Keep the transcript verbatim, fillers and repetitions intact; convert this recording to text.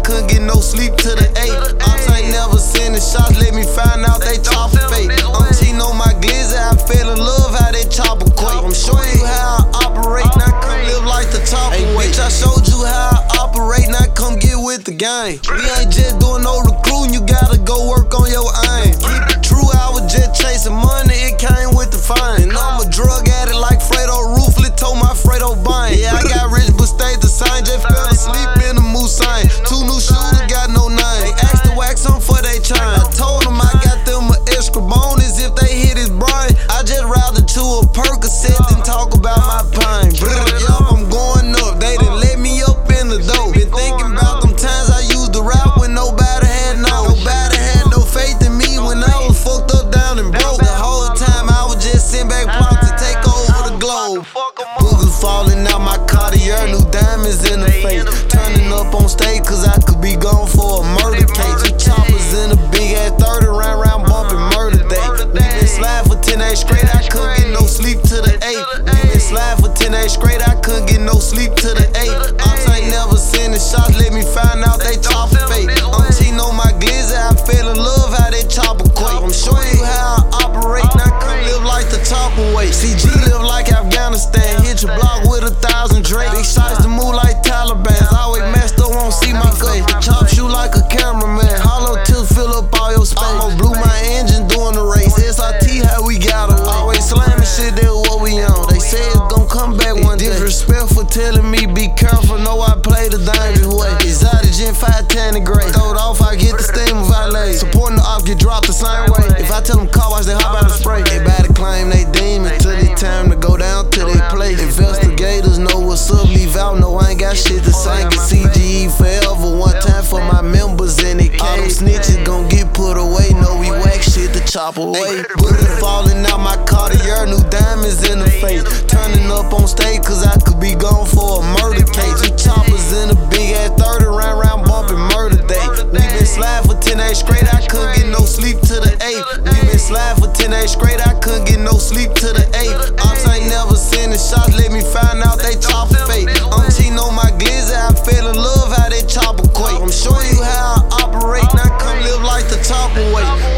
couldn't get no sleep till the eight. Ops ain't never seen the shots, let me find out they chopper fake. I'm Tino, my glizzy, I fell in love how they chopper quake. I'm showing you how I operate, now come live like the top hey, bitch, I showed you how I operate, now come get with the gang. We ain't just doing no recruiting, you gotta go work on your aim. Keep it true, I was just chasing money, it came with the fine. And I'm a drug addict like Fredo Ruthless, told my Fredo Bine. Yeah, I got rich but stayed the same, just fell asleep in the Moussain. Two new shoes, got no name. They asked to wax them for they chain. I told them I got them a extra bonus if they hit his brain. I just routed to a Percocet and talk about my pain. Yup, I'm going up, they done let me up in the dough. Been thinking about them times I used to rap when nobody had no. Nobody had no faith in me when I was fucked up down and broke. The whole time I was just sitting back plotting to take over the globe. Boogers falling out my Cartier, new diamonds in the face. Turning up on stage cause I could be gone for a murder case. Two choppers in a big ass thirty round round bumping murder day. We been slide for ten days straight, I couldn't get no sleep to the eight. We been slide for ten days straight, I couldn't get no sleep to the eight. Ops ain't never seen the shots, let me find out they chopper fake. I'm Tino, my glizzy, I fell in love how they chopper quake. I'm showing you how I operate, now come live like the top away. C G live like Afghanistan, hit your block with a thousand Drake. Big shots to move like Taliban, always messed up, won't see my face. Chop you like a cameraman, hollow tips fill up all your space. Almost blew my engine doing the race, S R T how we got away. Always slamming shit, that's what we on. They say it's gon' come back one day. Disrespectful telling me be careful, know I play the dangerous way. Exotic Gen five ten and gray, throw it off, I get the steam of valet. Supporting the ops get dropped the same way. If I tell them car wash, they hop out and spray. Everybody claim they demon till it's time to go down to their place. Investigators know what's up, leave out, no I ain't got shit to say. Get C G E forever, one time for my members in the cage. All them snitches gon' get put away, know we whack shit to chop away. Bullet falling out my Cartier, new diamonds in the face. Turning up on stage cause I could be gone for a murder case. Two choppers in a big ass thirty round round bumping murder day. We been slide for ten days straight, I couldn't get no sleep to the eight. We been slide for ten days straight, I couldn't get no sleep to the eight. Ops ain't never seen the shots, let me find out they chopper fake. I'm Tino, my glizzy, I fell in love how they chopper quake. I'm showing you how I operate, now come live like the top away.